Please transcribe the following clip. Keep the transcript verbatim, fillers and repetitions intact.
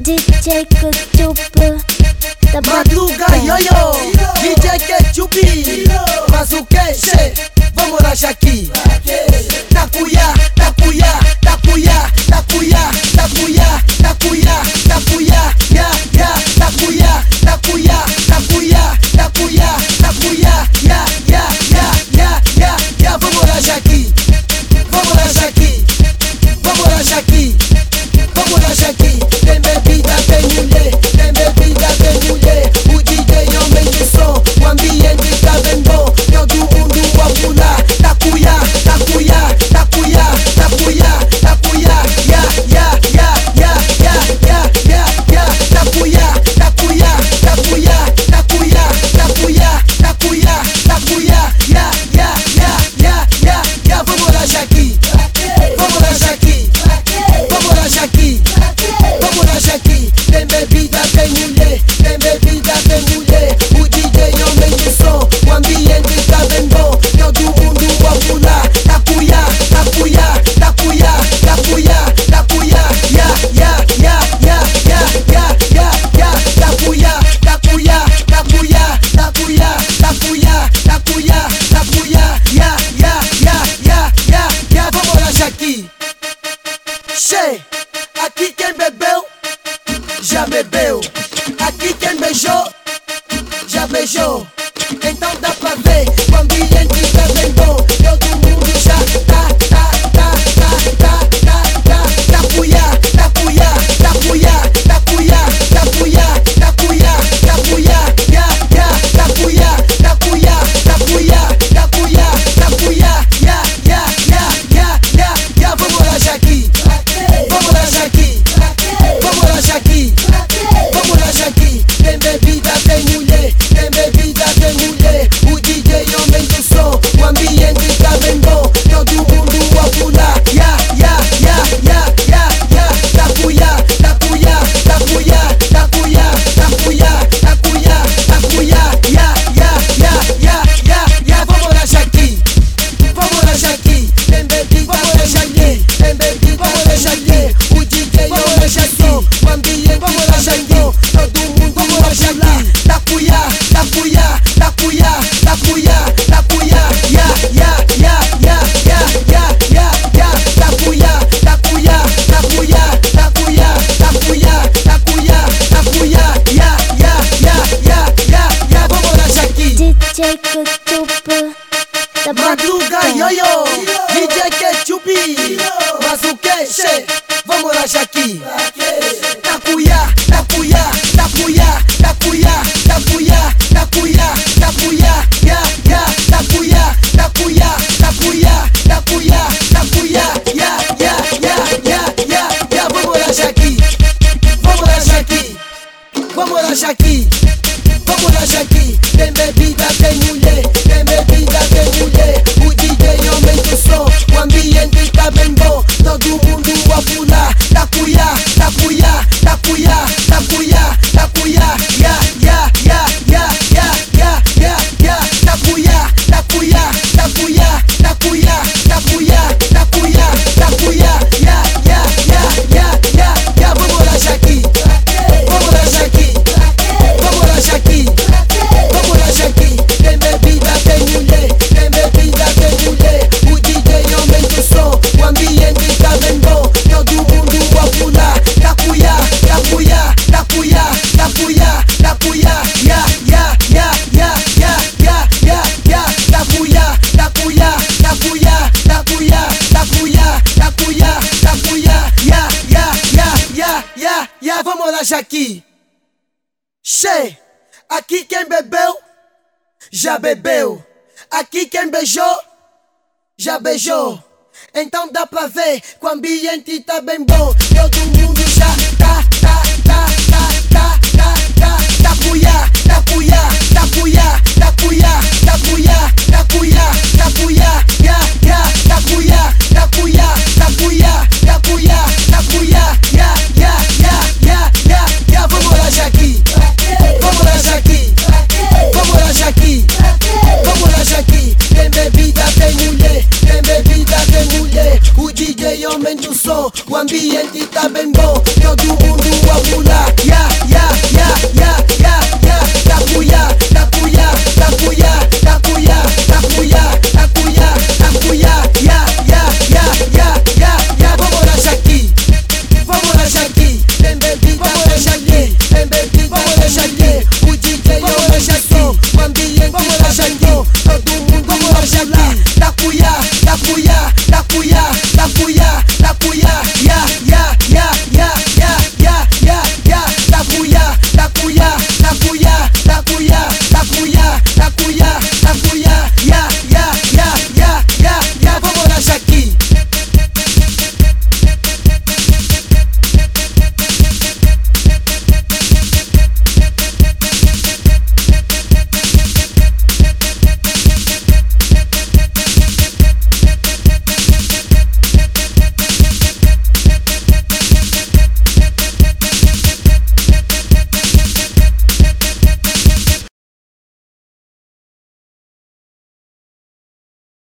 D J Ketchup da Madruga yoyo, D J Ketchup. Mas o que, che? Vamos lá, Shaki. Takuya, takuya, takuya, takuya, takuya, takuya, takuya, ya, ya, takuya, takuya, takuya, takuya, takuya, ya, ya, ya, ya, ya, ya. Vamos lá, Shaki. Vamos lá, Shaki. Vamos lá, Shaki. Vamos lá, Shaki. Tem bebida, tem mulher, tem bebida, tem mulher. O D J homem do som, o ambiente tá bem bom. Todo mundo a pular. Takuya, takuya, takuya, takuya, takuya, ya, ya, ya, ya, ya, ya, ya, ya. Takuya, takuya, takuya, takuya, takuya, takuya, takuya, ya, ya, ya, ya, ya, ya. Vamos lá, Shaki. Vamos lá, Shaki. Vamos lá, Shaki. Vamos lá, Shaki. Tem bebida, tem mulher, tem bebida, tem mulher. O D J homem do som, o ambiente tá bem bom. Todo mundo a pular. Takuya, takuya, takuya, takuya, takuya, ya, ya, ya, ya, ya, ya, ya, ya. Takuya, takuya, takuya, takuya, takuya, takuya, takuya, ya, ya, ya, ya, ya, ya. Vamos lá, Shaki. Che, aqui quem bebeu, já bebeu. Aqui quem beijou, já beijou. Então dá pra ver, o ambiente tá bem bom. Todo mundo já tá, tá, tá, tá, tá, tá, tá. Takuya, takuya, takuya, takuya, takuya, takuya, takuya, ya, ya. Takuya, takuya, takuya, takuya, takuya, ya, ya, ya, ya, ya, ya. Vamos lá, Shaki. Vamos lá, Shaki. Vamos lá, Shaki. Vamos lá, Shaki. Tem bebida, tem mulher, tem bebida, tem mulher. O D J homem do som, o ambiente tá bem bom. Todo mundo a pular. Ya, ya, ya, ya, ya, ya. Takuya, takuya, takuya, takuya, takuya, takuya, takuya, ya, ya, ya, ya, ya, ya. Vamos lá, Shaki. Vamos lá, Shaki. Tem bebida, vamos lá, Shaki. Tem bebida, vamos lá, Shaki. O D J homem do som, o ambiente tá bem bom. Todo mundo a pular. Takuya, takuya, takuya, takuya, takuya, ya, ya, ya, ya, ya, ya, ya, ya. Takuya, takuya, takuya, takuya, takuya, takuya, takuya, ya, ya, ya, ya, ya, ya. Vamos lá, Shaki. D J Ketchup da Madruga yoyo, D J Ketchup. Mas o que, che? Vamos lá, Shaki. Takuya, takuya, takuya, takuya, takuya, takuya, takuya, ya, ya. Takuya, takuya, takuya, takuya, takuya, ya, ya, ya, ya, ya, ya. Vamos lá, Shaki. Vamos lá, Shaki. Vamos lá, Shaki. Vamos lá, Shaki. Tem bebida, tem mulher, tem bebida, tem mulher. O D J homem do som, o ambiente tá bem bom. Todo mundo a pular. Takuya, takuya, takuya, takuya, takuya, ya, ya, ya, ya, ya, ya, ya, ya. Takuya, takuya, takuya, takuya, takuya, takuya, takuya, ya, ya, ya, ya, ya, ya. Vamos lá, Shaki. Vamos lá, Shaki. Vamos lá, Shaki. Vamos lá, Shaki. Tem bebida, tem mulher, tem bebida, tem mulher. O D J homem do som, o ambiente tá bem bom. Todo mundo a pular. Takuya, takuya, takuya, takuya, takuya, ya, ya, ya, ya, ya, ya, ya, ya. Takuya, takuya, takuya, takuya, takuya, takuya, takuya, ya, ya, ya, ya, ya, ya. Vamos lá, Shaki. Che, aqui quem bebeu, já bebeu. Aqui quem beijou, já beijou. Então dá pra ver que o ambiente tá bem bom. Todo mundo já